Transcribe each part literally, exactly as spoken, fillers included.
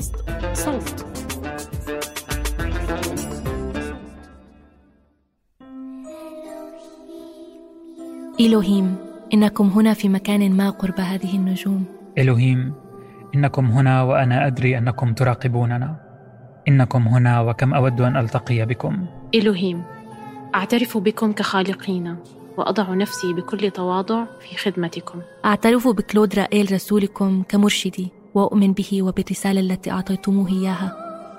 بودكاست صوت. إلهيم، إنكم هنا في مكان ما قرب هذه النجوم. إلهيم، إنكم هنا وأنا أدري أنكم تراقبوننا. إنكم هنا وكم أود أن ألتقي بكم. إلهيم، أعترف بكم كخالقين وأضع نفسي بكل تواضع في خدمتكم. أعترف بكلود رائيل رسولكم كمرشدي، وأؤمن به وبالرسالة التي أعطيتموه إياها.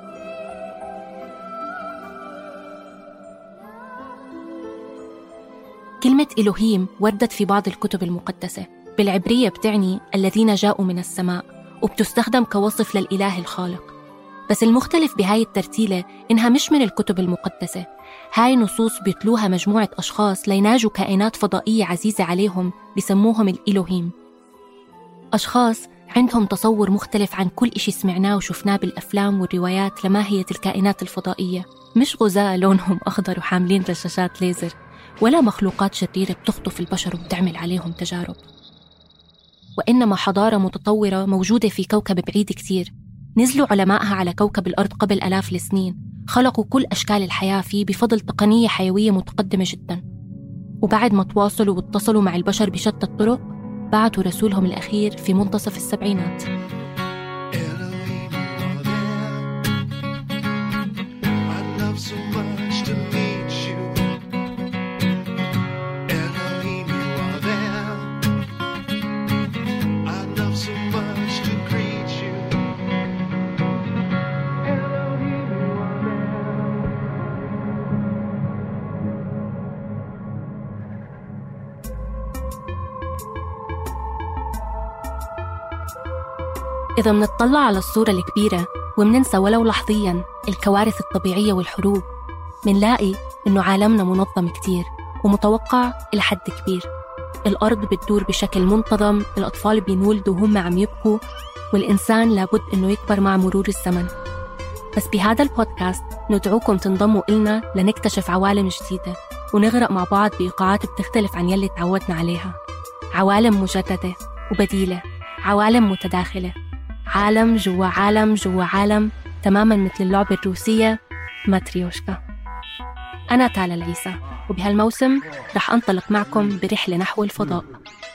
كلمة إلهيم وردت في بعض الكتب المقدسة. بالعبرية بتعني الذين جاءوا من السماء، وبتستخدم كوصف للإله الخالق. بس المختلف بهاي الترتيلة إنها مش من الكتب المقدسة. هاي نصوص بيتلوها مجموعة أشخاص ليناجوا كائنات فضائية عزيزة عليهم بسموهم الإلهيم. أشخاص عندهم تصور مختلف عن كل إشي سمعناه وشفناه بالأفلام والروايات لماهية الكائنات الفضائية. مش غزاة لونهم أخضر وحاملين رشاشات ليزر، ولا مخلوقات شريرة بتخطف البشر وبتعمل عليهم تجارب، وإنما حضارة متطورة موجودة في كوكب بعيد كتير. نزلوا علمائها على كوكب الأرض قبل آلاف السنين، خلقوا كل أشكال الحياة فيه بفضل تقنية حيوية متقدمة جدا. وبعد ما تواصلوا واتصلوا مع البشر بشتى الطرق، بعثوا رسولهم الأخير في منتصف السبعينات. إذا منطلع على الصورة الكبيرة ومننسى ولو لحظياً الكوارث الطبيعية والحروب، منلاقي إنه عالمنا منظم كتير ومتوقع إلى حد كبير. الأرض بتدور بشكل منتظم، الأطفال بينولدوا وهم عم يبكوا، والإنسان لابد إنه يكبر مع مرور الزمن. بس بهذا البودكاست ندعوكم تنضموا إلنا لنكتشف عوالم جديدة ونغرق مع بعض بإيقاعات بتختلف عن يلي تعودنا عليها. عوالم مجددة وبديلة، عوالم متداخلة، عالم جوا عالم جوا عالم، تماماً مثل اللعبة الروسية ماتريوشكا. أنا تالا العيسى، وبهالموسم رح أنطلق معكم برحلة نحو الفضاء.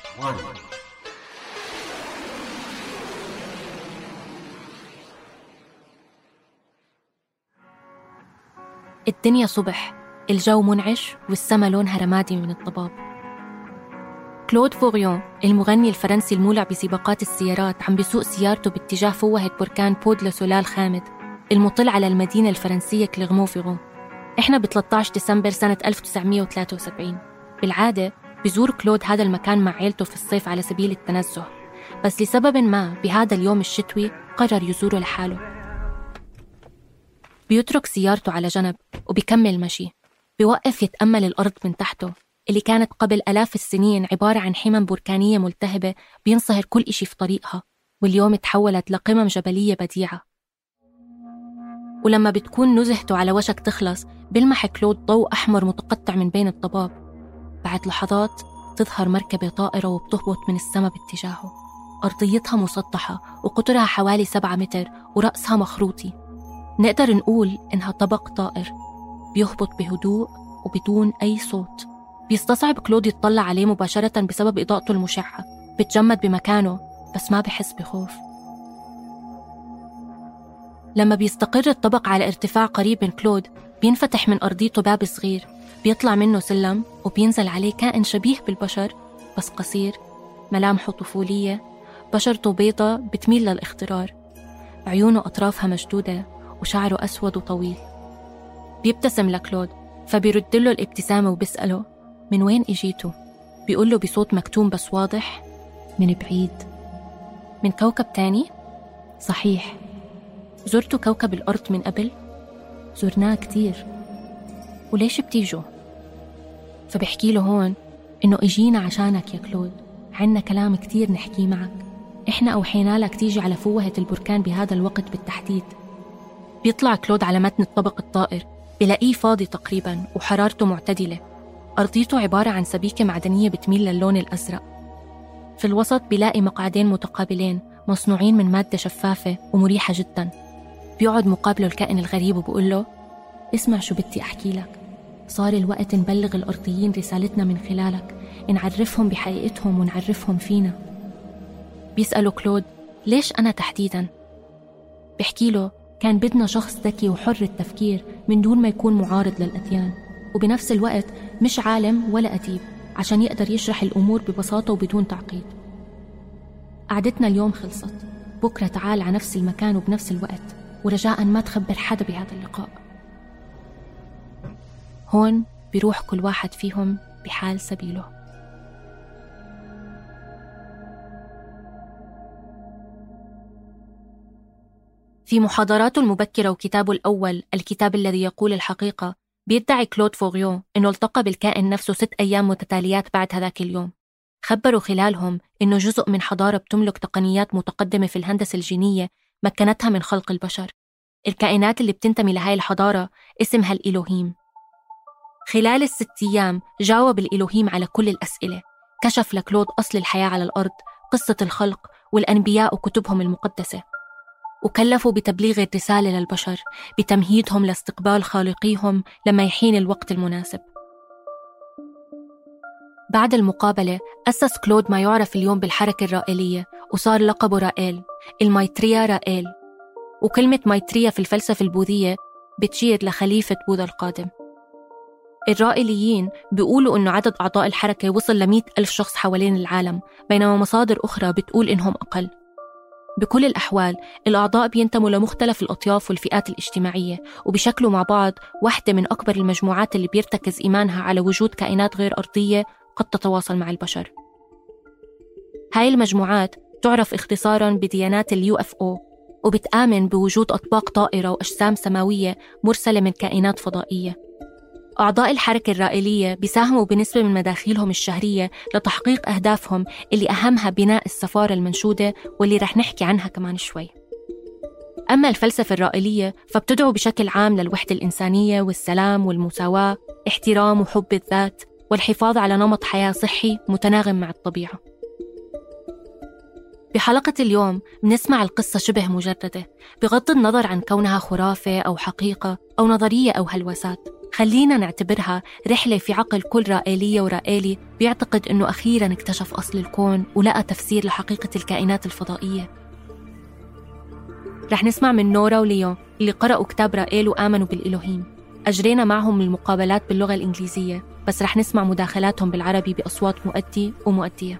الدنيا صبح، الجو منعش والسما لونها رمادي من الضباب. كلود فوريون المغني الفرنسي المولع بسباقات السيارات عم بيسوق سيارته باتجاه فوهة بركان بود لسولال خامد المطل على المدينة الفرنسية كليرمونفيرون. إحنا ب ثلاثة عشر ديسمبر سنة ألف وتسعمية وثلاثة وسبعين. بالعادة بيزور كلود هذا المكان مع عيلته في الصيف على سبيل التنزه، بس لسبب ما بهذا اليوم الشتوي قرر يزوره لحاله. بيترك سيارته على جنب وبيكمل مشي. بيوقف يتأمل الأرض من تحته اللي كانت قبل آلاف السنين عبارة عن حمم بركانية ملتهبة بينصهر كل إشي في طريقها، واليوم تحولت لقمم جبلية بديعة. ولما بتكون نزهته على وشك تخلص، بيلمح كلود ضوء أحمر متقطع من بين الضباب. بعد لحظات تظهر مركبة طائرة وبتهبط من السماء باتجاهه. أرضيتها مسطحة وقطرها حوالي سبعة متر ورأسها مخروطي. نقدر نقول إنها طبق طائر بيهبط بهدوء وبدون أي صوت. بيستصعب كلود يتطلع عليه مباشرة بسبب إضاءته المشعة. بتجمد بمكانه بس ما بحس بخوف. لما بيستقر الطبق على ارتفاع قريب من كلود، بينفتح من أرضيته باب صغير بيطلع منه سلم وبينزل عليه كائن شبيه بالبشر بس قصير، ملامحه طفولية، بشرته بيضة بتميل للاخضرار، عيونه أطرافها مشدودة وشعره أسود وطويل. بيبتسم لكلود فبيرد له الابتسامة وبيسأله من وين إجيتوا؟ بيقول له بصوت مكتوم بس واضح من بعيد. من كوكب تاني؟ صحيح. زرتوا كوكب الأرض من قبل؟ زرناه كتير. وليش بتيجوا؟ فبحكي له هون إنه إجينا عشانك يا كلود، عنا كلام كتير نحكي معك. إحنا أوحينا لك تيجي على فوهة البركان بهذا الوقت بالتحديد. بيطلع كلود على متن الطبق الطائر، بلاقيه فاضي تقريباً وحرارته معتدلة. أرضيته عبارة عن سبيكة معدنية بتميل للون الأزرق. في الوسط بلاقي مقعدين متقابلين مصنوعين من مادة شفافة ومريحة جدا. بيقعد مقابله الكائن الغريب وبقول له: اسمع شو بدي أحكي لك، صار الوقت نبلغ الأرضيين رسالتنا من خلالك، نعرفهم بحقيقتهم ونعرفهم فينا. بيسأله كلود: ليش أنا تحديداً؟ بيحكي له: كان بدنا شخص ذكي وحر التفكير من دون ما يكون معارض للأديان، وبنفس الوقت مش عالم ولا أديب، عشان يقدر يشرح الأمور ببساطة وبدون تعقيد. قعدتنا اليوم خلصت، بكرة تعال على نفس المكان وبنفس الوقت، ورجاءً ما تخبر حدا بهذا اللقاء. هون بيروح كل واحد فيهم بحال سبيله. في محاضراته المبكرة وكتابه الأول الكتاب الذي يقول الحقيقة، بيدعي كلود فوغيون إنه التقى بالكائن نفسه ست أيام متتاليات بعد هذاك اليوم. خبروا خلالهم إنه جزء من حضارة بتملك تقنيات متقدمة في الهندسة الجينية مكنتها من خلق البشر. الكائنات اللي بتنتمي لهاي الحضارة اسمها الإلوهيم. خلال الست أيام جاوب الإلوهيم على كل الأسئلة، كشف لكلود أصل الحياة على الأرض، قصة الخلق والأنبياء وكتبهم المقدسة، وكلفوا بتبليغ الرسالة للبشر، بتمهيدهم لاستقبال خالقيهم لما يحين الوقت المناسب. بعد المقابلة أسس كلود ما يعرف اليوم بالحركة الرائلية، وصار لقبه رائل، المايتريا رائل. وكلمة مايتريا في الفلسفة البوذية بتشير لخليفة بوذا القادم. الرائليين بيقولوا إنه عدد أعضاء الحركة وصل لمئة ألف شخص حوالين العالم، بينما مصادر أخرى بتقول إنهم أقل. بكل الأحوال الأعضاء بينتموا لمختلف الأطياف والفئات الاجتماعية، وبيشكلوا مع بعض واحدة من أكبر المجموعات اللي بيرتكز إيمانها على وجود كائنات غير أرضية قد تتواصل مع البشر. هاي المجموعات تعرف اختصاراً بديانات اليو اف او، وبتآمن بوجود أطباق طائرة وأجسام سماوية مرسلة من كائنات فضائية. أعضاء الحركة الرائلية بيساهموا بنسبة من مداخيلهم الشهرية لتحقيق أهدافهم، اللي أهمها بناء السفارة المنشودة واللي رح نحكي عنها كمان شوي. أما الفلسفة الرائلية فبتدعو بشكل عام للوحدة الإنسانية والسلام والمساواة، احترام وحب الذات، والحفاظ على نمط حياة صحي متناغم مع الطبيعة. بحلقة اليوم بنسمع القصة شبه مجردة، بغض النظر عن كونها خرافة أو حقيقة أو نظرية أو هلوسات. خلينا نعتبرها رحلة في عقل كل رائلية ورائلي بيعتقد أنه أخيراً اكتشف أصل الكون ولقى تفسير لحقيقة الكائنات الفضائية. رح نسمع من نورا وليون اللي قرأوا كتاب رائل وآمنوا بالإلوهيم. أجرينا معهم المقابلات باللغة الإنجليزية، بس رح نسمع مداخلاتهم بالعربي بأصوات مؤدي ومؤدية.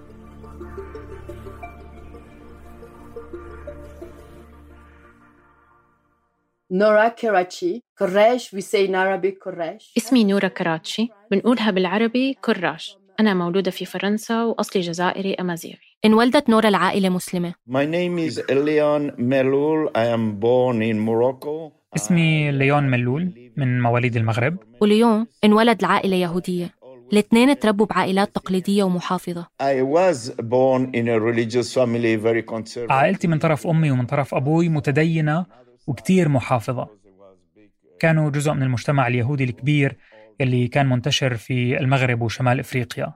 نورا كراتشي كراش we say in Arabic كراش. اسمي نورا كراتشي، بنقولها بالعربي كراش. أنا مولودة في فرنسا وأصلي جزائري أمازيغي. انولدت نورا العائلة مسلمة. My name is Leon Melloul. I am born in Morocco. اسمي ليون ملول، من مواليد المغرب. وليون انولد لعائلة يهودية. الاثنين تربوا بعائلات تقليدية ومحافظة. I was born in a religious family very conservative. عائلتي من طرف أمي ومن طرف أبوي متدينة وكتير محافظة. كانوا جزء من المجتمع اليهودي الكبير اللي كان منتشر في المغرب وشمال إفريقيا.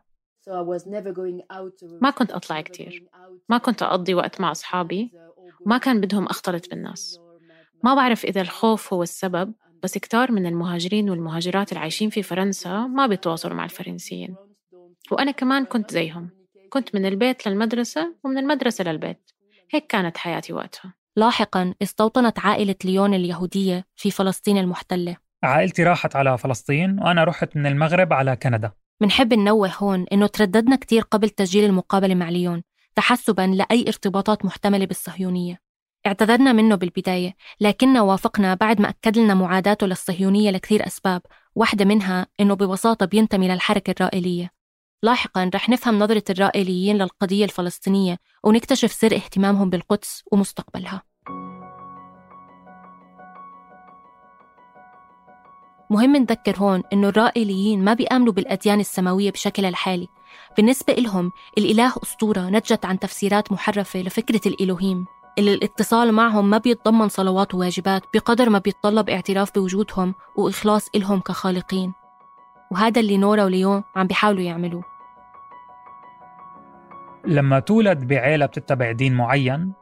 ما كنت أطلع كتير، ما كنت أقضي وقت مع أصحابي، وما كان بدهم أختلط بالناس. ما بعرف إذا الخوف هو السبب، بس كتار من المهاجرين والمهاجرات العايشين في فرنسا ما بيتواصلوا مع الفرنسيين، وأنا كمان كنت زيهم. كنت من البيت للمدرسة ومن المدرسة للبيت. هيك كانت حياتي وقتها. لاحقاً استوطنت عائلة ليون اليهودية في فلسطين المحتلة. عائلتي راحت على فلسطين وأنا رحت من المغرب على كندا. منحب ننوه هون إنه ترددنا كتير قبل تسجيل المقابلة مع ليون تحسباً لأي ارتباطات محتملة بالصهيونية. اعتذرنا منه بالبداية، لكننا وافقنا بعد ما أكد لنا معاداته للصهيونية لكثير أسباب، واحدة منها إنه ببساطة بينتمي للحركة الرائلية. لاحقاً رح نفهم نظرة الرائليين للقضية الفلسطينية ونكتشف سر اهتمامهم بالقدس ومستقبلها. مهم نذكر هون إنه الرائليين ما بيآمنوا بالأديان السماوية بشكل الحالي. بالنسبة إلهم الإله أسطورة نتجت عن تفسيرات محرفة لفكرة الإلوهيم، اللي الاتصال معهم ما بيتضمن صلوات وواجبات بقدر ما بيتطلب اعتراف بوجودهم وإخلاص إلهم كخالقين. وهذا اللي نورا وليون عم بيحاولوا يعملوه. لما تولد بعيلة بتتبع دين معين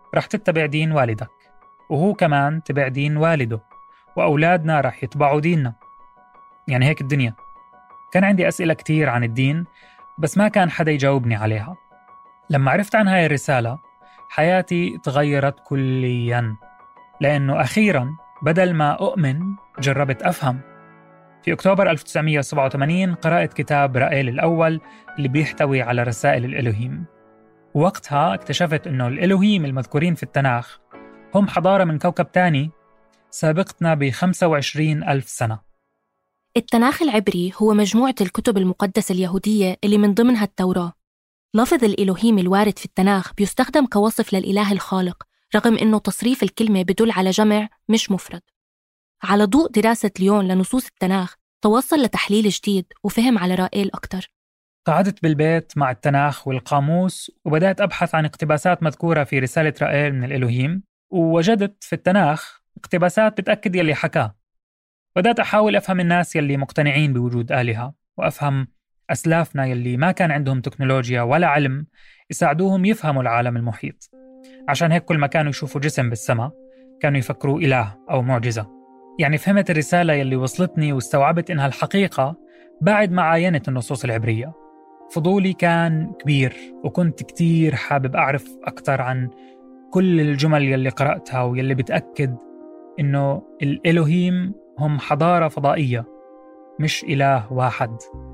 رح تتبع دين والدك، وهو كمان تبع دين والده، وأولادنا رح يتبعوا ديننا. يعني هيك الدنيا. كان عندي أسئلة كتير عن الدين، بس ما كان حدا يجاوبني عليها. لما عرفت عن هاي الرسالة حياتي تغيرت كلياً، لأنه أخيراً بدل ما أؤمن جربت أفهم. في أكتوبر ألف وتسعمية وسبعة وثمانين قرأت كتاب رائيل الأول اللي بيحتوي على رسائل الإلهيم. ووقتها اكتشفت أنه الإلهيم المذكورين في التناخ هم حضارة من كوكب تاني سابقتنا بخمسة وعشرين ألف سنة. التناخ العبري هو مجموعة الكتب المقدسة اليهودية اللي من ضمنها التوراة. لفظ الإلهيم الوارد في التناخ بيستخدم كوصف للإله الخالق، رغم أنه تصريف الكلمة بدل على جمع مش مفرد. على ضوء دراسة ليون لنصوص التناخ توصل لتحليل جديد وفهم على رائيل أكتر. قعدت بالبيت مع التناخ والقاموس وبدأت أبحث عن اقتباسات مذكورة في رسالة رائيل من الإلهيم، ووجدت في التناخ اقتباسات بتأكد يلي حكاه. بدأت أحاول أفهم الناس يلي مقتنعين بوجود آلهة، وأفهم أسلافنا يلي ما كان عندهم تكنولوجيا ولا علم يساعدوهم يفهموا العالم المحيط. عشان هيك كل ما كانوا يشوفوا جسم بالسماء كانوا يفكروا إله أو معجزة. يعني فهمت الرسالة يلي وصلتني واستوعبت إنها الحقيقة بعد ما عاينت النصوص العبرية. فضولي كان كبير، وكنت كتير حابب أعرف أكتر عن كل الجمل يلي قرأتها ويلي بتأكد إنه الإلهيم هم حضارة فضائية مش إله واحد.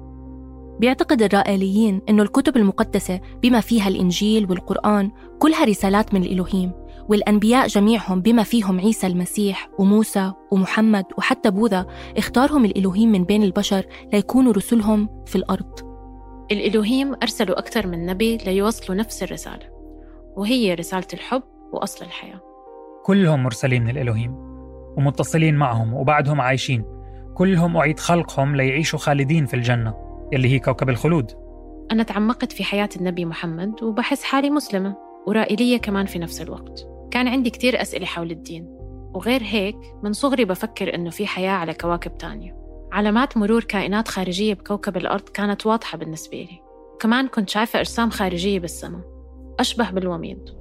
بيعتقد الرائيليين إنه الكتب المقدسة بما فيها الإنجيل والقرآن كلها رسالات من الإلهيم، والأنبياء جميعهم بما فيهم عيسى المسيح وموسى ومحمد وحتى بوذا اختارهم الإلهيم من بين البشر ليكونوا رسلهم في الأرض. الإلهيم أرسلوا أكثر من نبي ليوصلوا نفس الرسالة، وهي رسالة الحب وأصل الحياة. كلهم مرسلين من الإلهيم ومتصلين معهم وبعدهم عايشين. كلهم أعيد خلقهم ليعيشوا خالدين في الجنة يلي هي كوكب الخلود. أنا تعمقت في حياة النبي محمد وبحس حالي مسلمة ورائلية كمان في نفس الوقت. كان عندي كتير أسئلة حول الدين، وغير هيك من صغري بفكر إنه في حياة على كواكب تانية. علامات مرور كائنات خارجية بكوكب الأرض كانت واضحة بالنسبة لي. كمان كنت شايفة أجسام خارجية بالسماء أشبه بالوميض.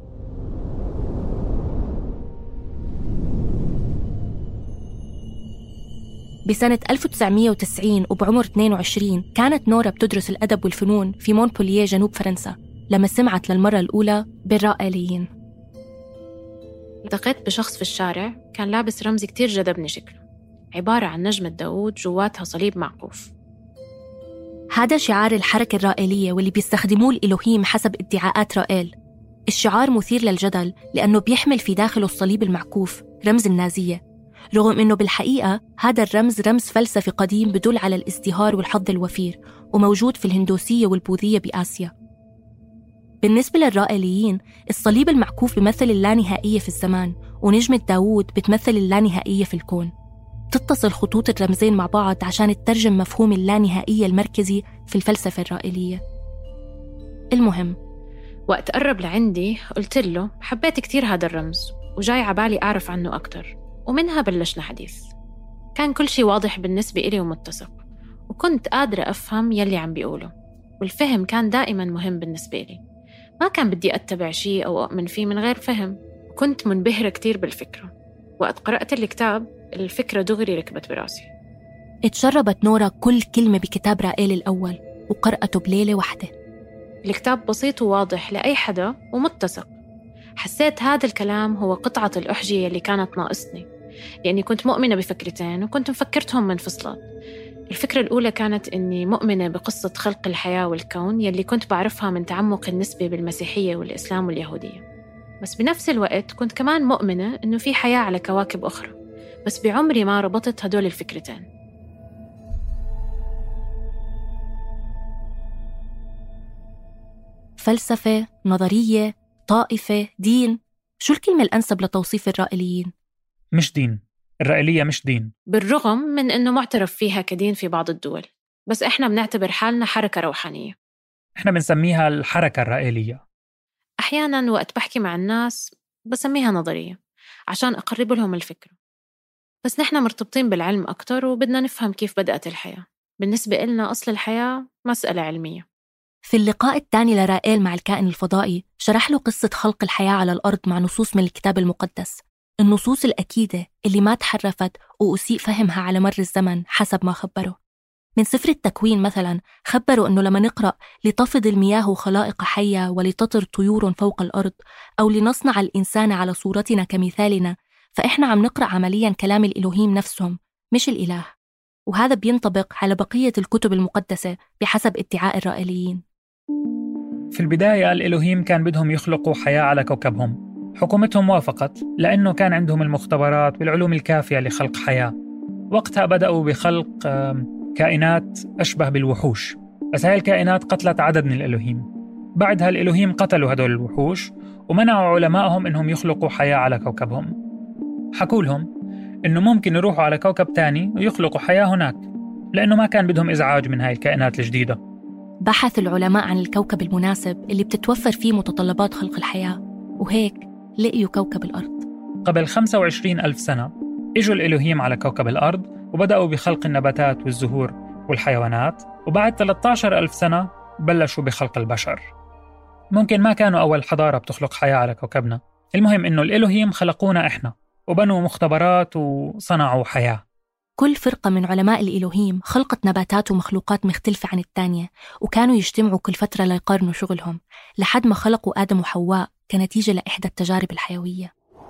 بسنة ألف وتسعمية وتسعين وبعمر اثنين وعشرين كانت نورا بتدرس الأدب والفنون في مونبولييه جنوب فرنسا لما سمعت للمرة الأولى بالرائيليين. التقيت بشخص في الشارع كان لابس رمز كتير جذبني شكله، عبارة عن نجمة داود جواتها صليب معقوف. هذا شعار الحركة الرائيلية واللي بيستخدموه الإلهيم حسب ادعاءات رائيل. الشعار مثير للجدل لأنه بيحمل في داخله الصليب المعكوف رمز النازية، رغم أنه بالحقيقة هذا الرمز رمز فلسفي قديم بدل على الازدهار والحظ الوفير، وموجود في الهندوسية والبوذية بآسيا. بالنسبة للرائيليين الصليب المعكوف بيمثل اللانهائية في الزمان، ونجمة داود بتمثل اللانهائية في الكون. تتصل خطوط الرمزين مع بعض عشان تترجم مفهوم اللانهائية المركزي في الفلسفة الرائيلية. المهم، وقت قرب لعندي قلت له حبيت كتير هذا الرمز وجاي عبالي أعرف عنه أكتر، ومنها بلشنا حديث. كان كل شيء واضح بالنسبة إلي ومتسق، وكنت قادرة أفهم يلي عم بيقوله، والفهم كان دائما مهم بالنسبة لي. ما كان بدي أتبع شيء أو أؤمن فيه من غير فهم. كنت منبهرة كتير بالفكرة. وقت قرأت الكتاب الفكرة دغري ركبت براسي. اتشربت نورا كل كلمة بكتاب رائيل الأول وقرأته بليلة واحدة. الكتاب بسيط وواضح لأي حدا ومتسق. حسيت هذا الكلام هو قطعة الأحجية اللي كانت ناقصني، لأني كنت مؤمنة بفكرتين وكنت مفكرتهم منفصلات. الفكرة الأولى كانت أني مؤمنة بقصة خلق الحياة والكون يلي كنت بعرفها من تعمق النسبة بالمسيحية والإسلام واليهودية، بس بنفس الوقت كنت كمان مؤمنة أنه في حياة على كواكب أخرى، بس بعمري ما ربطت هدول الفكرتين. فلسفة، نظرية، طائفة، دين، شو الكلمة الأنسب لتوصيف الرائيليين؟ مش دين. الرائيلية مش دين، بالرغم من أنه معترف فيها كدين في بعض الدول، بس إحنا بنعتبر حالنا حركة روحانية. إحنا بنسميها الحركة الرائيلية. أحياناً وقت بحكي مع الناس بسميها نظرية عشان أقرب لهم الفكرة، بس نحن مرتبطين بالعلم أكتر وبدنا نفهم كيف بدأت الحياة. بالنسبة إلنا أصل الحياة مسألة علمية. في اللقاء الثاني لرائيل مع الكائن الفضائي شرح له قصة خلق الحياة على الأرض مع نصوص من الكتاب المقدس، النصوص الأكيدة اللي ما تحرفت وأسيء فهمها على مر الزمن حسب ما خبره. من سفر التكوين مثلا خبروا أنه لما نقرأ لتفض المياه خلائق حية ولتطر طيور فوق الأرض أو لنصنع الإنسان على صورتنا كمثالنا، فإحنا عم نقرأ عمليا كلام الإلهيم نفسهم مش الإله. وهذا بينطبق على بقية الكتب المقدسة بحسب ادعاء الرائليين. في البداية الإلهيم كان بدهم يخلقوا حياة على كوكبهم. حكومتهم وافقت لأنه كان عندهم المختبرات والعلوم الكافية لخلق حياة. وقتها بدأوا بخلق كائنات أشبه بالوحوش، بس هاي الكائنات قتلت عدد من الإلهيم. بعدها الإلهيم قتلوا هدول الوحوش ومنعوا علمائهم إنهم يخلقوا حياة على كوكبهم. حكوا لهم إنه ممكن يروحوا على كوكب تاني ويخلقوا حياة هناك، لأنه ما كان بدهم إزعاج من هاي الكائنات الجديدة. بحث العلماء عن الكوكب المناسب اللي بتتوفر فيه متطلبات خلق الحياة، وهيك لقيوا كوكب الأرض. قبل خمسة وعشرين ألف سنة إجوا الإلهيم على كوكب الأرض وبدأوا بخلق النباتات والزهور والحيوانات، وبعد ثلاثة عشر ألف سنة بلشوا بخلق البشر. ممكن ما كانوا أول حضارة بتخلق حياة على كوكبنا، المهم إنه الإلهيم خلقونا إحنا وبنوا مختبرات وصنعوا حياة. كل فرقة من علماء الإلهيم خلقت نباتات ومخلوقات مختلفة عن الثانية، وكانوا يجتمعوا كل فترة ليقارنوا شغلهم لحد ما خلقوا آدم وحواء كنتيجة لإحدى التجارب الحيوية.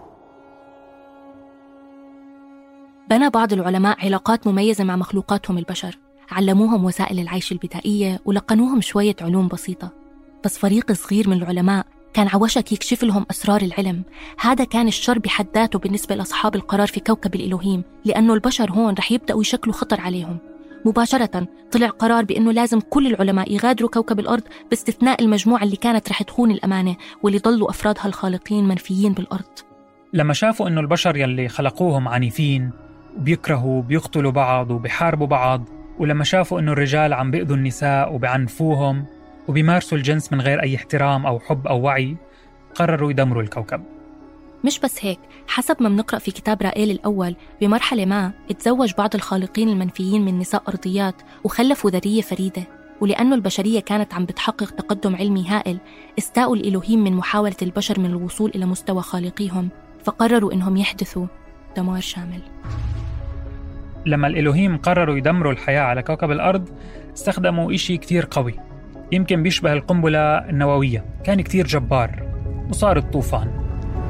بنى بعض العلماء علاقات مميزة مع مخلوقاتهم البشر، علموهم وسائل العيش البدائية ولقنوهم شوية علوم بسيطة. بس فريق صغير من العلماء كان عوشك يكشف لهم أسرار العلم. هذا كان الشر بحد ذاته بالنسبة لأصحاب القرار في كوكب الإلهيم، لأنه البشر هون رح يبدأوا يشكلوا خطر عليهم. مباشرة طلع قرار بأنه لازم كل العلماء يغادروا كوكب الأرض باستثناء المجموعة اللي كانت رح تخون الأمانة واللي ضلوا أفرادها الخالقين منفيين بالأرض. لما شافوا أنه البشر يلي خلقوهم عنيفين وبيكرهوا وبيقتلوا بعض وبيحاربوا بعض، ولما شافوا أنه الرجال عم بيأذوا النساء وبيعنفوهم وبيمارسوا الجنس من غير أي احترام أو حب أو وعي، قرروا يدمروا الكوكب. مش بس هيك، حسب ما بنقرأ في كتاب رائيل الأول، بمرحلة ما اتزوج بعض الخالقين المنفيين من نساء أرضيات وخلفوا ذرية فريدة. ولأنه البشرية كانت عم بتحقق تقدم علمي هائل، استاءوا الإلهيم من محاولة البشر من الوصول إلى مستوى خالقيهم، فقرروا إنهم يحدثوا دمار شامل. لما الإلهيم قرروا يدمروا الحياة على كوكب الأرض، استخدموا إشي كتير قوي يمكن بيشبه القنبلة النووية، كان كتير جبار، وصار الطوفان.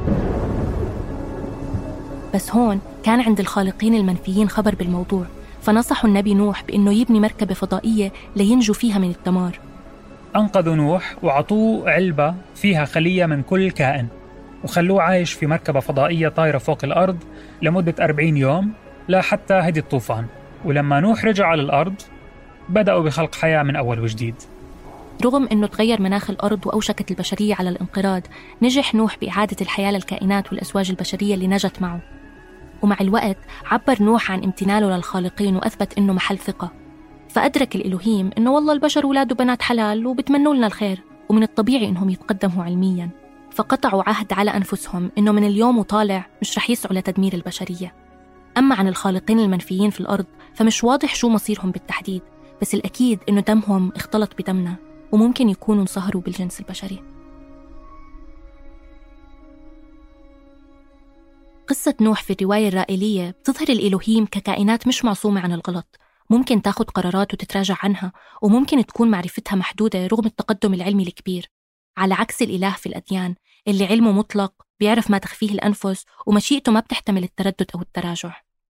بس هون كان عند الخالقين المنفيين خبر بالموضوع، فنصحوا النبي نوح بأنه يبني مركبة فضائية لينجوا فيها من الدمار. أنقذوا نوح وعطوه علبة فيها خلية من كل كائن، وخلوه عايش في مركبة فضائية طايرة فوق الأرض لمدة أربعين يوم لحتى هدي الطوفان. ولما نوح رجع على الأرض بدأوا بخلق حياة من أول وجديد. رغم أنه تغير مناخ الأرض وأوشكت البشرية على الانقراض، نجح نوح بإعادة الحياة للكائنات والأزواج البشرية اللي نجت معه. ومع الوقت عبر نوح عن امتنانه للخالقين وأثبت أنه محل ثقة. فأدرك الإلهيم أنه والله البشر ولاد وبنات حلال وبتمنوا لنا الخير، ومن الطبيعي أنهم يتقدموا علمياً. فقطعوا عهد على أنفسهم أنه من اليوم وطالع مش رح يسعوا لتدمير البشرية. أما عن الخالقين المنفيين في الأرض فمش واضح شو مصيرهم بالتحديد، بس الأكيد أنه دمهم اختلط بدمنا وممكن يكونوا انصهروا بالجنس البشري. قصة نوح في الرواية الرائلية بتظهر الإلهيم ككائنات مش معصومة عن الغلط، ممكن تاخد قرارات وتتراجع عنها، وممكن تكون معرفتها محدودة رغم التقدم العلمي الكبير، على عكس الإله في الأديان اللي علمه مطلق بيعرف ما تخفيه الأنفس ومشيئته ما بتحتمل التردد أو التراجع.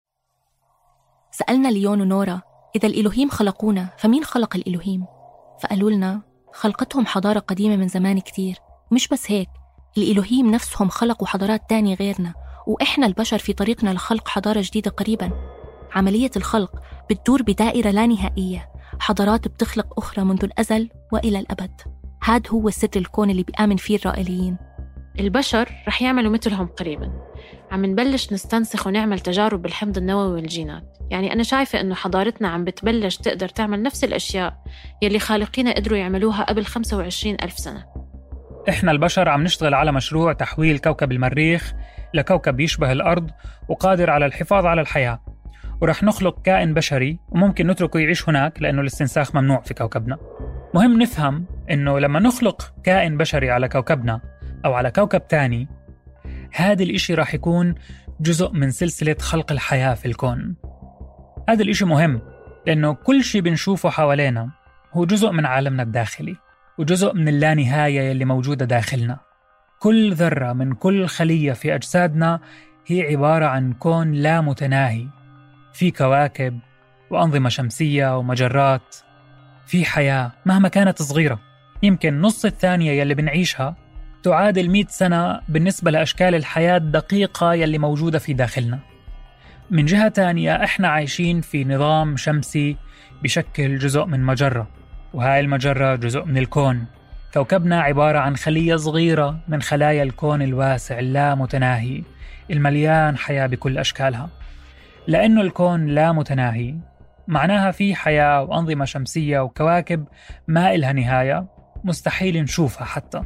سألنا ليون ونورا إذا الإلهيم خلقونا فمين خلق الإلهيم؟ فقالوا لنا خلقتهم حضارة قديمة من زمان كتير. مش بس هيك، الإلهيم نفسهم خلقوا حضارات تانية غيرنا، وإحنا البشر في طريقنا لخلق حضارة جديدة قريباً. عملية الخلق بتدور بدائرة لا نهائية، حضارات بتخلق أخرى منذ الأزل وإلى الأبد. هاد هو سر الكون اللي بيآمن فيه الرائليين. البشر رح يعملوا مثلهم قريباً. عم نبلش نستنسخ ونعمل تجارب بالحمض النووي والجينات. يعني أنا شايفة إنه حضارتنا عم بتبلش تقدر تعمل نفس الأشياء يلي خالقينا قدروا يعملوها قبل خمسة وعشرين ألف سنة. إحنا البشر عم نشتغل على مشروع تحويل كوكب المريخ لكوكب يشبه الأرض وقادر على الحفاظ على الحياة، ورح نخلق كائن بشري وممكن نتركه يعيش هناك لأنه الاستنساخ ممنوع في كوكبنا. مهم نفهم إنه لما نخلق كائن بشري على كوكبنا أو على كوكب تاني، هذا الإشي راح يكون جزء من سلسلة خلق الحياة في الكون. هذا الإشي مهم لأنه كل شيء بنشوفه حوالينا هو جزء من عالمنا الداخلي وجزء من اللانهاية اللي موجودة داخلنا. كل ذرة من كل خلية في أجسادنا هي عبارة عن كون لا متناهي، في كواكب وأنظمة شمسية ومجرات، في حياة مهما كانت صغيرة. يمكن نص الثانية يلي بنعيشها تعادل مئة سنة بالنسبة لأشكال الحياة الدقيقة يلي موجودة في داخلنا. من جهة تانية إحنا عايشين في نظام شمسي بشكل جزء من مجرة، وهاي المجرة جزء من الكون. كوكبنا عبارة عن خلية صغيرة من خلايا الكون الواسع اللا متناهي المليان حياة بكل أشكالها. لأنه الكون لا متناهي معناها في حياة وأنظمة شمسية وكواكب ما إلها نهاية، مستحيل نشوفها حتى.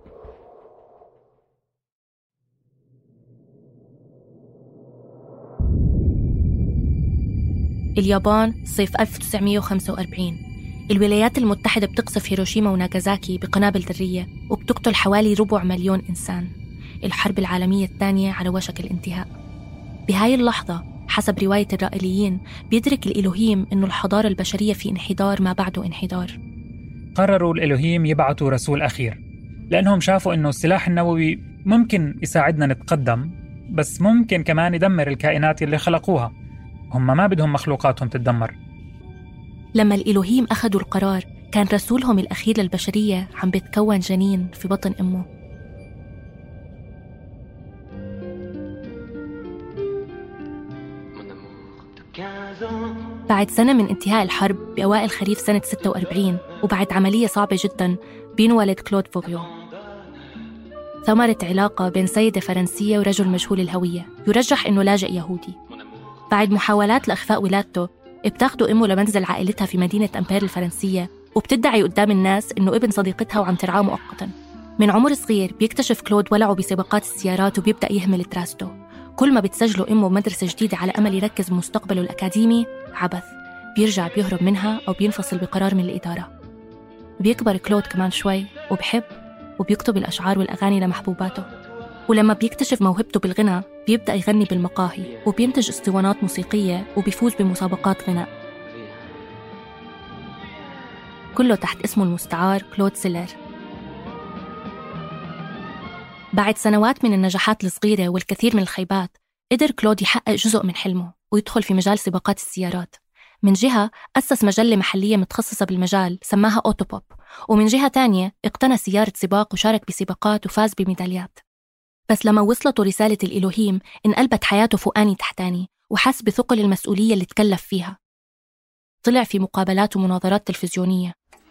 اليابان صيف ألف وتسعمية وخمسة وأربعين، الولايات المتحدة بتقصف هيروشيما وناغازاكي بقنابل ذرية وبتقتل حوالي ربع مليون إنسان. الحرب العالمية الثانية على وشك الانتهاء. بهاي اللحظة حسب رواية الرائليين بيدرك الإلهيم إنه الحضارة البشرية في انحدار ما بعده انحدار. قرروا الإلهيم يبعثوا رسول أخير لأنهم شافوا إنه السلاح النووي ممكن يساعدنا نتقدم، بس ممكن كمان يدمر الكائنات اللي خلقوها. هم ما بدهم مخلوقاتهم تتدمر. لما الإلهيم أخذوا القرار كان رسولهم الأخير للبشرية عم بيتكون جنين في بطن أمه. بعد سنة من انتهاء الحرب بأوائل خريف سنة ستة وأربعين، وبعد عملية صعبة جداً، بينولد كلود فوغيو، ثمرة علاقة بين سيدة فرنسية ورجل مجهول الهوية يرجح إنه لاجئ يهودي. بعد محاولات لإخفاء ولادته بتاخده أمه لمنزل عائلتها في مدينة أمبير الفرنسية، وبتدعي قدام الناس إنه ابن صديقتها وعم ترعاه مؤقتاً. من عمر صغير بيكتشف كلود ولعه بسباقات السيارات وبيبدأ يهمل دراسته. كل ما بتسجله أمه بمدرسة جديدة على أمل يركز بمستقبله الأكاديمي عبث، بيرجع بيهرب منها أو بينفصل بقرار من الإدارة. بيكبر كلود كمان شوي وبحب وبيكتب الأشعار والأغاني لمحبوباته. ولما بيكتشف موهبته بالغناء بيبدأ يغني بالمقاهي وبينتج اسطوانات موسيقية وبيفوز بمسابقات غناء، كله تحت اسمه المستعار كلود سيلر. بعد سنوات من النجاحات الصغيرة والكثير من الخيبات قدر كلود يحقق جزء من حلمه ويدخل في مجال سباقات السيارات. من جهة أسس مجلة محلية متخصصة بالمجال سماها أوتوبوب، ومن جهة تانية اقتنى سيارة سباق وشارك بسباقات وفاز بميداليات. بس لما وصلته رسالة الإلهيم انقلبت حياته فوقاني تحتاني، وحس بثقل المسؤولية اللي تكلف فيها. طلع في مقابلات ومناظرات تلفزيونية.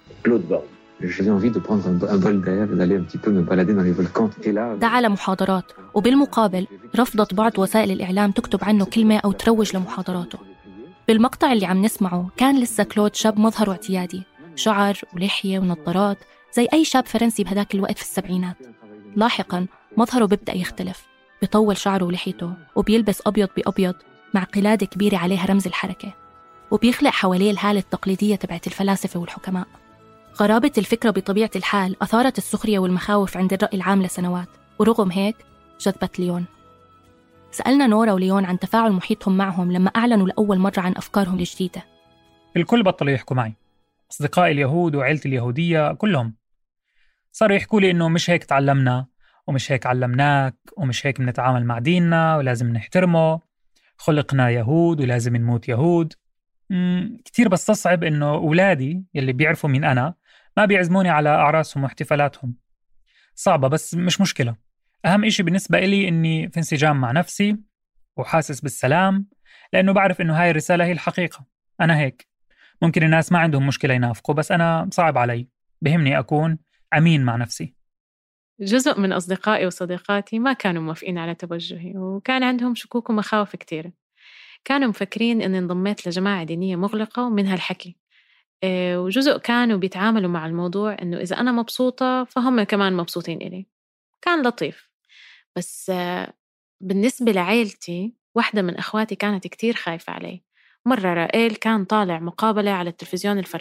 دعا لمحاضرات، وبالمقابل رفضت بعض وسائل الإعلام تكتب عنه كلمة أو تروج لمحاضراته. بالمقطع اللي عم نسمعه كان لسه كلود شاب مظهره اعتيادي، شعر ولحية ونظارات زي أي شاب فرنسي بهداك الوقت في السبعينات. لاحقاً مظهره بيبدأ يختلف، بيطول شعره ولحيته وبيلبس أبيض بأبيض مع قلادة كبيرة عليها رمز الحركة، وبيخلق حواليه الهالة التقليدية تبعت الفلاسفة والحكماء. غرابة الفكرة بطبيعة الحال أثارت السخرية والمخاوف عند الرأي العام لسنوات، ورغم هيك جذبت ليون. سألنا نورا وليون عن تفاعل محيطهم معهم لما أعلنوا لأول مرة عن أفكارهم الجديدة. الكل بطلوا يحكوا معي، أصدقائي اليهود وعائلتي اليهودية كلهم صاروا يحكوا لي إنه مش هيك تعلمنا ومش هيك علمناك ومش هيك بنتعامل مع ديننا ولازم نحترمه، خلقنا يهود ولازم نموت يهود. مم كتير بستصعب إنه أولادي يلي بيعرفوا مين أنا ما بيعزموني على أعراسهم واحتفالاتهم. صعبة بس مش مشكلة. أهم إشي بالنسبة إلي إني في انسجام مع نفسي وحاسس بالسلام، لأنه بعرف إنه هاي الرسالة هي الحقيقة. أنا هيك. ممكن الناس ما عندهم مشكلة ينافقوا، بس أنا صعب علي، بهمني أكون أمين مع نفسي. جزء من أصدقائي وصديقاتي ما كانوا موافقين على توجهي، وكان عندهم شكوك ومخاوف كتيرة. كانوا مفكرين أني انضميت لجماعة دينية مغلقة ومنها الحكي، وجزء كانوا بيتعاملوا مع الموضوع أنه إذا أنا مبسوطة فهم كمان مبسوطين إلي. كان لطيف. بس بالنسبة لعائلتي، واحدة من أخواتي كانت كتير خايفة علي. مرة رائل كان طالع مقابلة على التلفزيون الفرنسي،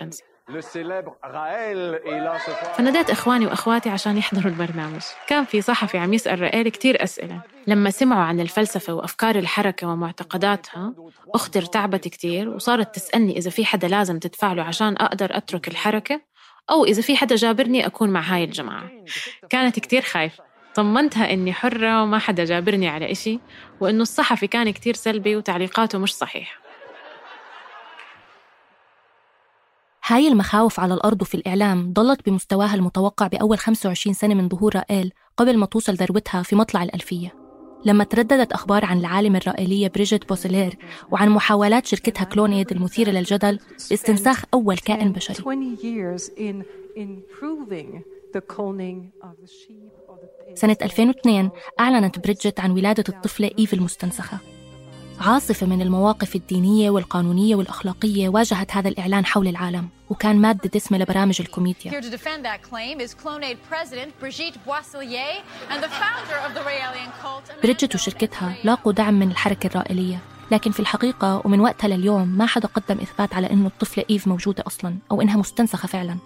فناديت إخواني وأخواتي عشان يحضروا البرنامج. كان في صحفي عم يسأل رائيل كتير أسئلة. لما سمعوا عن الفلسفة وأفكار الحركة ومعتقداتها، أختي ارتعبت كتير وصارت تسألني إذا في حدا لازم تدفع له عشان أقدر أترك الحركة، أو إذا في حدا جابرني أكون مع هاي الجماعة. كانت كتير خايفة. طمنتها إني حرة وما حدا جابرني على إشي، وإنه الصحفي كان كتير سلبي وتعليقاته مش صحيح. هاي المخاوف على الأرض وفي الإعلام ضلت بمستواها المتوقع بأول خمسة وعشرين سنة من ظهور رائيل قبل ما توصل ذروتها في مطلع الألفية، لما ترددت أخبار عن العالمة الرائيلية بريجيت بوسلير وعن محاولات شركتها كلونيد المثيرة للجدل لاستنساخ أول كائن بشري. سنة ألفين واثنين أعلنت بريجيت عن ولادة الطفلة إيف المستنسخة. عاصفة من المواقف الدينية والقانونية والأخلاقية واجهت هذا الإعلان حول العالم، وكان مادة دسمة لبرامج الكوميديا. بريجيت وشركتها لاقوا دعم من الحركة الرائلية، لكن في الحقيقة ومن وقتها لليوم ما حدا قدم إثبات على إنه الطفلة إيف موجودة أصلاً أو إنها مستنسخة فعلاً.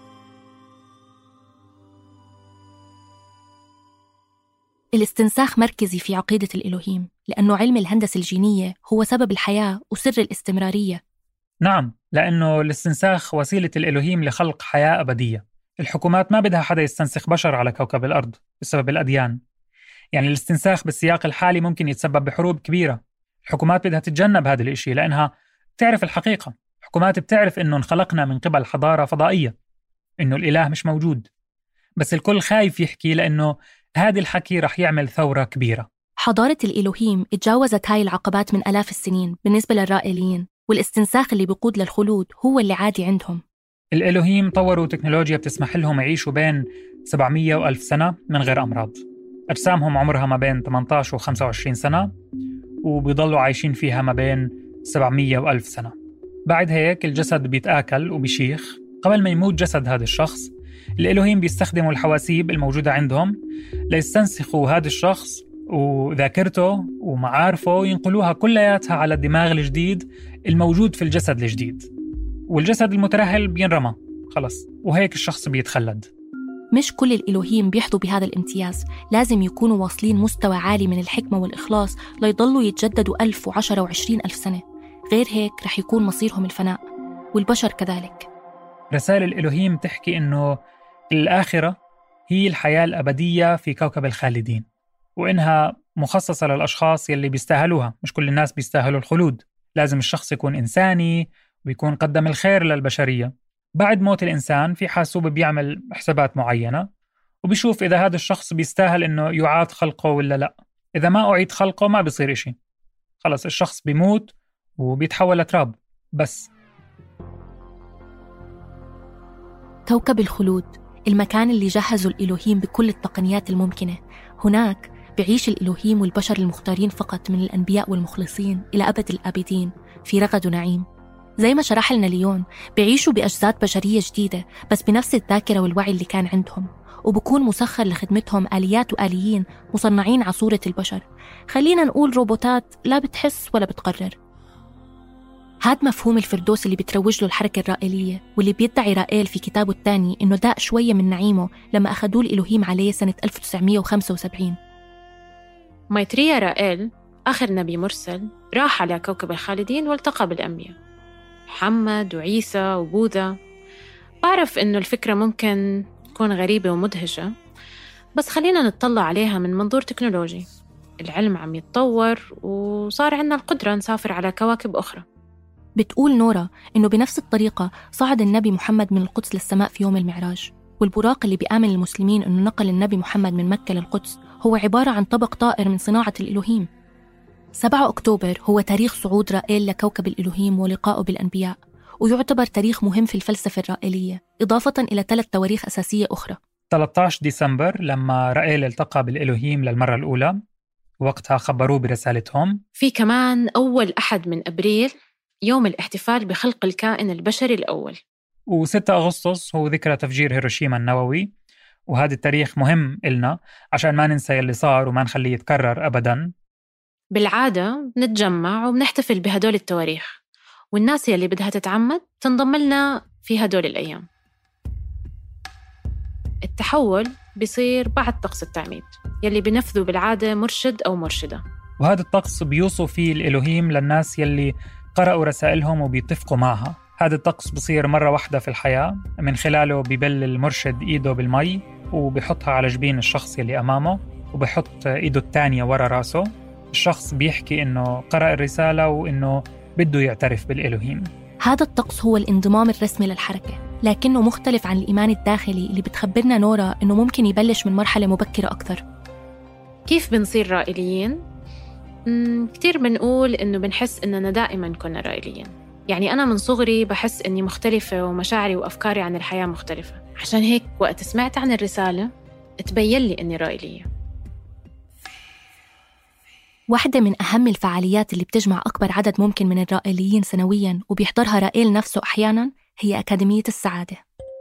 الاستنساخ مركزي في عقيدة الإلهيم، لأنه علم الهندسة الجينية هو سبب الحياة وسر الاستمرارية. نعم، لأنه الاستنساخ وسيلة الإلهيم لخلق حياة أبدية. الحكومات ما بدها حدا يستنسخ بشر على كوكب الأرض بسبب الأديان. يعني الاستنساخ بالسياق الحالي ممكن يتسبب بحروب كبيرة. الحكومات بدها تتجنب هذا الإشي لأنها تعرف الحقيقة. الحكومات بتعرف إنه انخلقنا من قبل حضارة فضائية، إنه الإله مش موجود، بس الكل خايف يحكي لأنه هذا الحكي رح يعمل ثورة كبيرة. حضارة الإلهيم اتجاوزت هاي العقبات من آلاف السنين بالنسبة للرائليين، والاستنساخ اللي بيقود للخلود هو اللي عادي عندهم. الإلهيم طوروا تكنولوجيا بتسمح لهم يعيشوا بين سبعمية وألف سنة من غير أمراض. أجسامهم عمرها ما بين ثمانية عشر وخمسة وعشرين سنة، وبيضلوا عايشين فيها ما بين سبعمية وألف سنة. بعد هيك الجسد بيتآكل وبيشيخ. قبل ما يموت جسد هذا الشخص، الإلهيم بيستخدموا الحواسيب الموجودة عندهم ليستنسخوا هذا الشخص وذاكرته ومعارفه، ينقلوها كلياتها على الدماغ الجديد الموجود في الجسد الجديد، والجسد المترهل بينرمى خلص، وهيك الشخص بيتخلد. مش كل الإلهيم بيحظوا بهذا الامتياز، لازم يكونوا واصلين مستوى عالي من الحكمة والإخلاص ليضلوا يتجددوا ألف وعشرة وعشرين ألف سنة، غير هيك رح يكون مصيرهم الفناء، والبشر كذلك. رسائل الإلهيم تحكي إنه الآخرة هي الحياة الأبدية في كوكب الخالدين، وإنها مخصصة للأشخاص يلي بيستاهلوها. مش كل الناس بيستاهلوا الخلود. لازم الشخص يكون إنساني ويكون قدم الخير للبشرية. بعد موت الإنسان في حاسوب بيعمل حسابات معينة وبيشوف إذا هذا الشخص بيستاهل إنه يعاد خلقه ولا لا. إذا ما أعيد خلقه ما بيصير إشي، خلص الشخص بيموت وبيتحول لتراب بس. كوكب الخلود، المكان اللي جهزوا الإلهيم بكل التقنيات الممكنة. هناك بعيش الإلهيم والبشر المختارين فقط من الأنبياء والمخلصين إلى أبد الآبدين في رغد ونعيم. زي ما شرح لنا ليون، بعيشوا بأجساد بشرية جديدة بس بنفس الذاكرة والوعي اللي كان عندهم، وبكون مسخر لخدمتهم آليات وآليين مصنعين على صورة البشر. خلينا نقول روبوتات لا بتحس ولا بتقرر. هذا مفهوم الفردوس اللي بتروج له الحركة الرائلية، واللي بيدعي رائيل في كتابه الثاني إنه داق شوية من نعيمه لما أخذوه الإلهيم عليه سنة ألف وتسعمية وخمسة وسبعين. ميتريا رائيل آخر نبي مرسل راح على كوكب الخالدين والتقى بالأنبياء محمد وعيسى وبوذا. بعرف إنه الفكرة ممكن تكون غريبة ومدهشة، بس خلينا نتطلع عليها من منظور تكنولوجي. العلم عم يتطور وصار عنا القدرة نسافر على كواكب أخرى. بتقول نورا إنه بنفس الطريقة صعد النبي محمد من القدس للسماء في يوم المعراج، والبراق اللي بيآمن المسلمين إنه نقل النبي محمد من مكة للقدس هو عبارة عن طبق طائر من صناعة الإلهيم. سبعة أكتوبر هو تاريخ صعود رائيل لكوكب الإلهيم ولقائه بالأنبياء، ويعتبر تاريخ مهم في الفلسفة الرائلية، إضافة إلى ثلاث تواريخ أساسية أخرى. ثلاثة عشر ديسمبر لما رائيل التقى بالإلهيم للمرة الأولى، وقتها خبروه برسالتهم. في كمان أول أحد من أبريل، يوم الاحتفال بخلق الكائن البشري الأول. وستة أغسطس هو ذكرى تفجير هيروشيما النووي، وهذا التاريخ مهم إلنا عشان ما ننسى اللي صار وما نخليه يتكرر أبداً. بالعادة بنتجمع وبنحتفل بهدول التواريخ، والناس يلي بدها تتعمد تنضم لنا في هدول الأيام. التحول بيصير بعد طقس التعميد يلي بنفذه بالعادة مرشد أو مرشدة. وهذا الطقس بيوصوا فيه الإلهيم للناس يلي قرأوا رسائلهم وبيتفقوا معها. هذا الطقس بصير مرة واحدة في الحياة، من خلاله بيبل المرشد إيده بالمي وبيحطها على جبين الشخص يلي أمامه، وبيحط إيده الثانية ورا راسه. الشخص بيحكي إنه قرأ الرسالة وإنه بده يعترف بالإلهيم. هذا الطقس هو الانضمام الرسمي للحركة، لكنه مختلف عن الإيمان الداخلي اللي بتخبرنا نورا إنه ممكن يبلش من مرحلة مبكرة أكثر. كيف بنصير رائليين؟ مم، كتير بنقول إنه بنحس إننا دائماً كنا رائليين. يعني أنا من صغري بحس إني مختلفة ومشاعري وأفكاري عن الحياة مختلفة، عشان هيك وقت سمعت عن الرسالة تبين لي إني رائلية. واحدة من أهم الفعاليات اللي بتجمع أكبر عدد ممكن من الرائليين سنوياً وبيحضرها رائل نفسه أحياناً هي أكاديمية السعادة.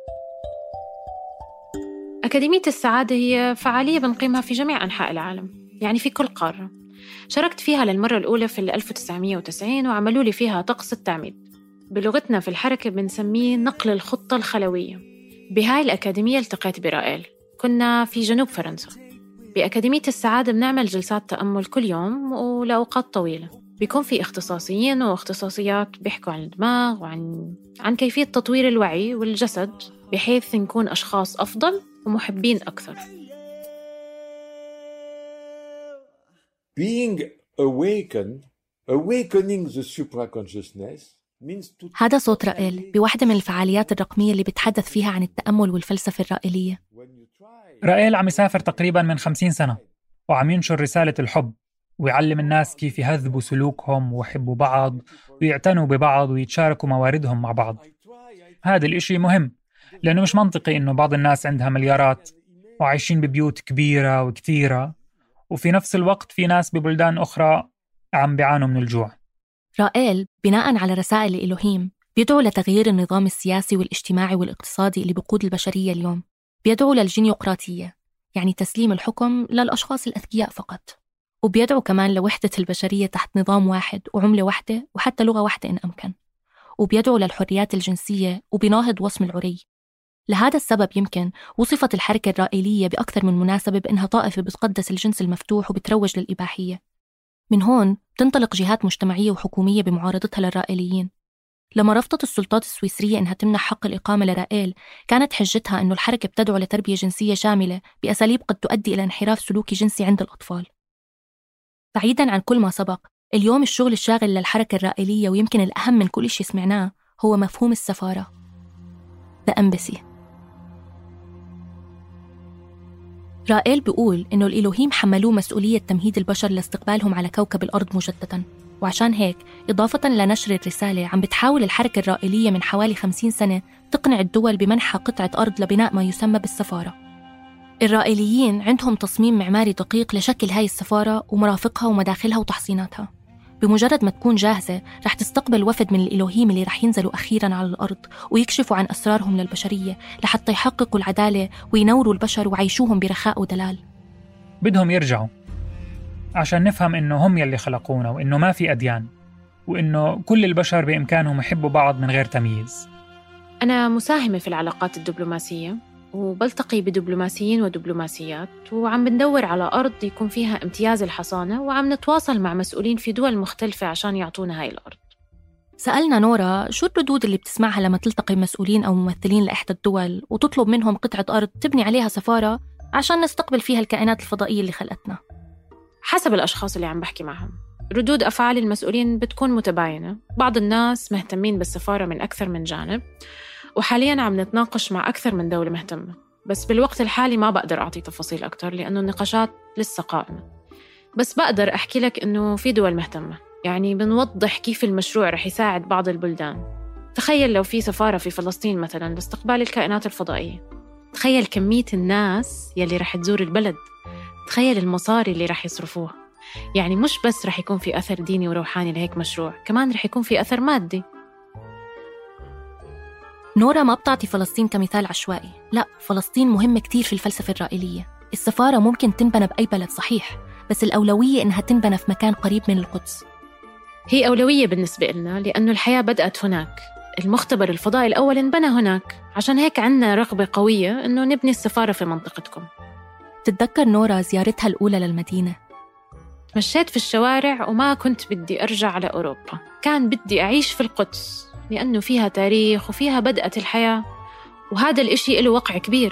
أكاديمية السعادة هي فعالية بنقيمها في جميع أنحاء العالم، يعني في كل قارة. شاركت فيها للمرة الأولى في ألف وتسعمية وتسعين وعملوا لي فيها طقس التعميد. بلغتنا في الحركة بنسميه نقل الخطة الخلوية. بهاي الأكاديمية التقيت برائل، كنا في جنوب فرنسا. بأكاديمية السعادة بنعمل جلسات تأمل كل يوم ولأوقات طويلة. بيكون في اختصاصيين واختصاصيات بيحكوا عن الدماغ وعن عن كيفية تطوير الوعي والجسد بحيث نكون أشخاص أفضل ومحبين أكثر. Being awakened, awakening the supraconsciousness means to... هذا صوت رائل بواحدة من الفعاليات الرقمية اللي بتحدث فيها عن التأمل والفلسفة الرائلية. رائل عم يسافر تقريباً من خمسين سنة وعم ينشر رسالة الحب ويعلم الناس كيف يهذبوا سلوكهم ويحبوا بعض ويعتنوا ببعض ويتشاركوا مواردهم مع بعض. هذا الإشي مهم لأنه مش منطقي إنه بعض الناس عندها مليارات وعايشين ببيوت كبيرة وكتيرة، وفي نفس الوقت في ناس ببلدان أخرى عم بيعانوا من الجوع. رائل بناء على رسائل الإلهيم بيدعو لتغيير النظام السياسي والاجتماعي والاقتصادي اللي بيقود البشرية اليوم. بيدعو للجينيوقراطية، يعني تسليم الحكم للأشخاص الأذكياء فقط. وبيدعو كمان لوحدة البشرية تحت نظام واحد وعملة واحدة وحتى لغة واحدة إن أمكن. وبيدعو للحريات الجنسية وبيناهض وصم العري. لهذا السبب يمكن وصفت الحركة الرائلية بأكثر من مناسبة بأنها طائفة بتقدس الجنس المفتوح وبتروج للإباحية. من هون تنطلق جهات مجتمعية وحكومية بمعارضتها للرائليين. لما رفضت السلطات السويسرية إنها تمنح حق الإقامة لرائل، كانت حجتها أنه الحركة بتدعو لتربية جنسية شاملة بأساليب قد تؤدي إلى انحراف سلوكي جنسي عند الأطفال. بعيداً عن كل ما سبق، اليوم الشغل الشاغل للحركة الرائلية ويمكن الأهم من كل شيء سمعناه هو مفهوم السفارة The Embassy. رائل بيقول إنه الإلهيم حملوه مسؤولية تمهيد البشر لاستقبالهم على كوكب الأرض مجدداً، وعشان هيك إضافة لنشر الرسالة عم بتحاول الحركة الرائلية من حوالي خمسين سنة تقنع الدول بمنح قطعة أرض لبناء ما يسمى بالسفارة. الرائليين عندهم تصميم معماري دقيق لشكل هاي السفارة ومرافقها ومداخلها وتحصيناتها. بمجرد ما تكون جاهزة رح تستقبل وفد من الإلهيم اللي رح ينزلوا أخيراً على الأرض ويكشفوا عن أسرارهم للبشرية لحتى يحققوا العدالة وينوروا البشر وعيشوهم برخاء ودلال. بدهم يرجعوا عشان نفهم إنه هم يلي خلقونا وإنه ما في أديان وإنه كل البشر بإمكانهم يحبوا بعض من غير تمييز. أنا مساهمة في العلاقات الدبلوماسية وبلتقي بدبلوماسيين ودبلوماسيات، وعم بندور على أرض يكون فيها امتياز الحصانة، وعم نتواصل مع مسؤولين في دول مختلفة عشان يعطونا هاي الأرض. سألنا نورا شو الردود اللي بتسمعها لما تلتقي مسؤولين أو ممثلين لإحدى الدول وتطلب منهم قطعة أرض تبني عليها سفارة عشان نستقبل فيها الكائنات الفضائية اللي خلقتنا. حسب الأشخاص اللي عم بحكي معهم ردود أفعال المسؤولين بتكون متباينة. بعض الناس مهتمين بالسفارة من أكثر من جانب، وحالياً عم نتناقش مع أكثر من دولة مهتمة، بس بالوقت الحالي ما بقدر أعطي تفاصيل أكتر لأنه النقاشات لسه قائمة. بس بقدر أحكي لك إنه في دول مهتمة، يعني بنوضح كيف المشروع رح يساعد بعض البلدان. تخيل لو في سفارة في فلسطين مثلاً لاستقبال الكائنات الفضائية، تخيل كمية الناس يلي رح تزور البلد، تخيل المصاري اللي رح يصرفوها. يعني مش بس رح يكون في أثر ديني وروحاني لهيك مشروع، كمان رح يكون في أثر مادي. نورا ما بتعطي فلسطين كمثال عشوائي، لا، فلسطين مهمة كتير في الفلسفة الرائلية. السفارة ممكن تنبنى بأي بلد صحيح، بس الأولوية إنها تنبنى في مكان قريب من القدس. هي أولوية بالنسبة لنا لأنه الحياة بدأت هناك. المختبر الفضائي الأول انبنى هناك، عشان هيك عنا رغبة قوية إنه نبني السفارة في منطقتكم. تتذكر نورا زيارتها الأولى للمدينة. مشيت في الشوارع وما كنت بدي أرجع على أوروبا، كان بدي أعيش في القدس لأنه فيها تاريخ وفيها بدأت الحياة، وهذا الإشي له وقع كبير.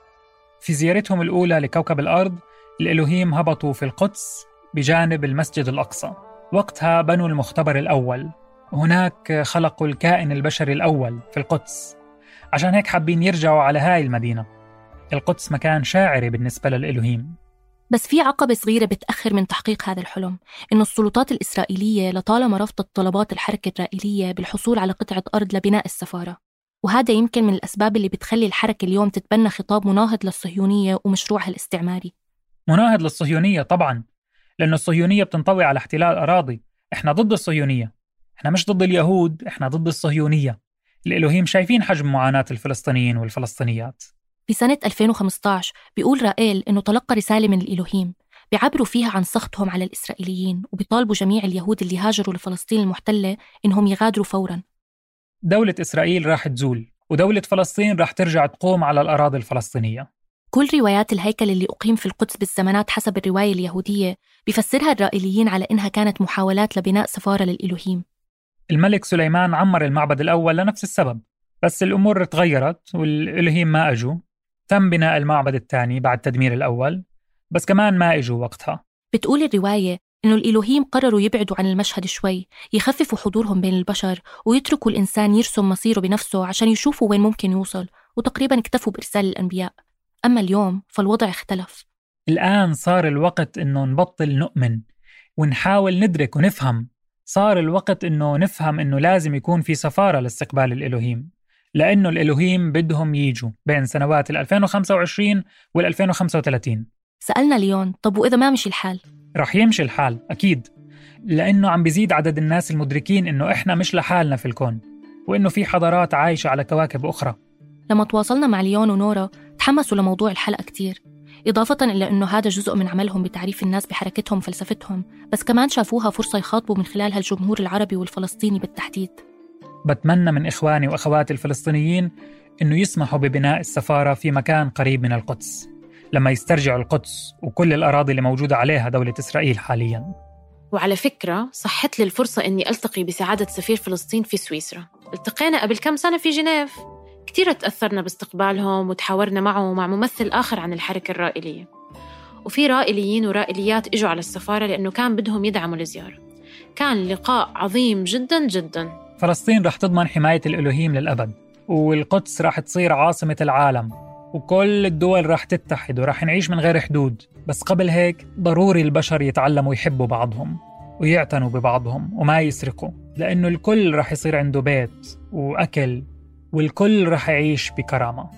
في زيارتهم الأولى لكوكب الأرض، الإلوهيم هبطوا في القدس بجانب المسجد الأقصى. وقتها بنوا المختبر الأول، وهناك خلقوا الكائن البشري الأول في القدس. عشان هيك حابين يرجعوا على هاي المدينة. القدس مكان شاعري بالنسبة للإلوهيم. بس في عقبة صغيرة بتأخر من تحقيق هذا الحلم، إنه السلطات الإسرائيلية لطالما رفضت طلبات الحركة الرائلية بالحصول على قطعة أرض لبناء السفارة. وهذا يمكن من الأسباب اللي بتخلي الحركة اليوم تتبنى خطاب مناهض للصهيونية ومشروعها الاستعماري. مناهض للصهيونية طبعاً، لأن الصهيونية بتنطوي على احتلال أراضي. إحنا ضد الصهيونية، إحنا مش ضد اليهود، إحنا ضد الصهيونية. الإلوهيم شايفين حجم معاناة الفلسطينيين والفلسطينيات. في سنة ألفين وخمسة عشر بيقول رائيل إنه تلقى رسالة من الإلوهيم بيعبروا فيها عن سخطهم على الإسرائيليين، وبيطالبوا جميع اليهود اللي هاجروا لفلسطين المحتلة إنهم يغادروا فوراً. دولة إسرائيل راح تزول، ودولة فلسطين راح ترجع تقوم على الأراضي الفلسطينية. كل روايات الهيكل اللي أقيم في القدس بالزمانات حسب الرواية اليهودية بيفسرها الرائليين على إنها كانت محاولات لبناء سفارة للإلوهيم. الملك سليمان عمر المعبد الأول لنفس السبب، بس الأمور تغيرت والإلوهيم ما أجوا. تم بناء المعبد الثاني بعد تدمير الأول، بس كمان ما إجوا وقتها. بتقول الرواية إنه الإلوهيم قرروا يبعدوا عن المشهد شوي، يخففوا حضورهم بين البشر ويتركوا الإنسان يرسم مصيره بنفسه عشان يشوفوا وين ممكن يوصل، وتقريباً اكتفوا بإرسال الأنبياء. أما اليوم فالوضع اختلف. الآن صار الوقت إنه نبطل نؤمن ونحاول ندرك ونفهم. صار الوقت إنه نفهم إنه لازم يكون في سفارة لاستقبال الإلوهيم، لأنه الإلوهيم بدهم ييجوا بين سنوات ألفين وخمسة وعشرين وألفين وخمسة وثلاثين. سألنا ليون طب وإذا ما مشي الحال؟ رح يمشي الحال أكيد، لأنه عم بيزيد عدد الناس المدركين إنه إحنا مش لحالنا في الكون، وإنه في حضارات عايشة على كواكب أخرى. لما تواصلنا مع ليون ونورا تحمسوا لموضوع الحلقة كتير، إضافة إلى أنه هذا جزء من عملهم بتعريف الناس بحركتهم وفلسفتهم، بس كمان شافوها فرصة يخاطبوا من خلالها الجمهور العربي والفلسطيني بالتحديد. بتمنى من إخواني وأخواتي الفلسطينيين إنه يسمحوا ببناء السفارة في مكان قريب من القدس لما يسترجعوا القدس وكل الأراضي اللي موجودة عليها دولة إسرائيل حالياً. وعلى فكرة صحت لي الفرصة إني ألتقي بسعادة سفير فلسطين في سويسرا. التقينا قبل كم سنة في جنيف، كتير تأثرنا باستقبالهم وتحاورنا معه ومع ممثل آخر عن الحركة الرائلية. وفي رائليين ورائليات إجوا على السفارة لأنه كان بدهم يدعموا الزيارة. كان لقاء عظيم جداً جداً. فلسطين رح تضمن حماية الإلوهيم للأبد، والقدس رح تصير عاصمة العالم، وكل الدول رح تتحد ورح نعيش من غير حدود. بس قبل هيك ضروري البشر يتعلموا يحبوا بعضهم ويعتنوا ببعضهم وما يسرقوا، لأنه الكل رح يصير عنده بيت وأكل، والكل رح يعيش بكرامة.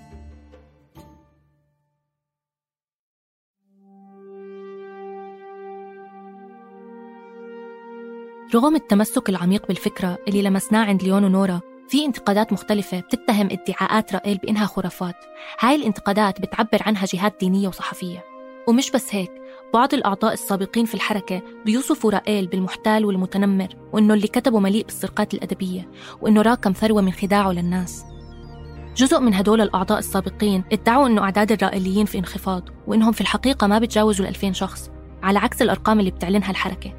رغم التمسك العميق بالفكرة اللي لمسناه عند ليون ونورا، في انتقادات مختلفة بتتهم ادعاءات رائيل بإنها خرافات. هاي الانتقادات بتعبر عنها جهات دينية وصحفية. ومش بس هيك، بعض الأعضاء السابقين في الحركة بيوصفوا رائيل بالمحتال والمتنمر، وإنه اللي كتبه مليء بالسرقات الأدبية، وإنه راكم ثروة من خداعه للناس. جزء من هدول الأعضاء السابقين ادعوا إنه أعداد الرائليين في انخفاض، وإنهم في الحقيقة ما بتجاوزوا الألفين شخص، على عكس الأرقام اللي بتعلنها الحركة.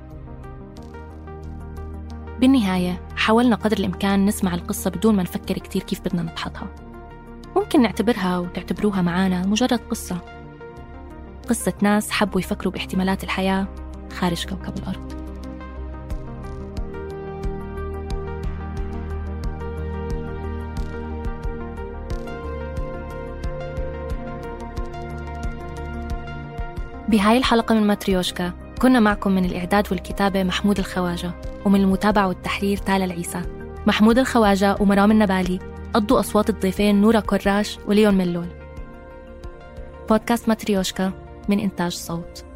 بالنهاية حاولنا قدر الإمكان نسمع القصة بدون ما نفكر كتير كيف بدنا نضحطها. ممكن نعتبرها وتعتبروها معانا مجرد قصة قصة ناس حبوا يفكروا باحتمالات الحياة خارج كوكب الأرض. بهاي الحلقة من ماتريوشكا كنا معكم من الإعداد والكتابة محمود الخواجة، ومن المتابعة والتحرير تالا العيسى. محمود الخواجة ومرام النبالي قضوا أصوات الضيفين نورا كراش وليون ملول. بودكاست ماتريوشكا من إنتاج صوت.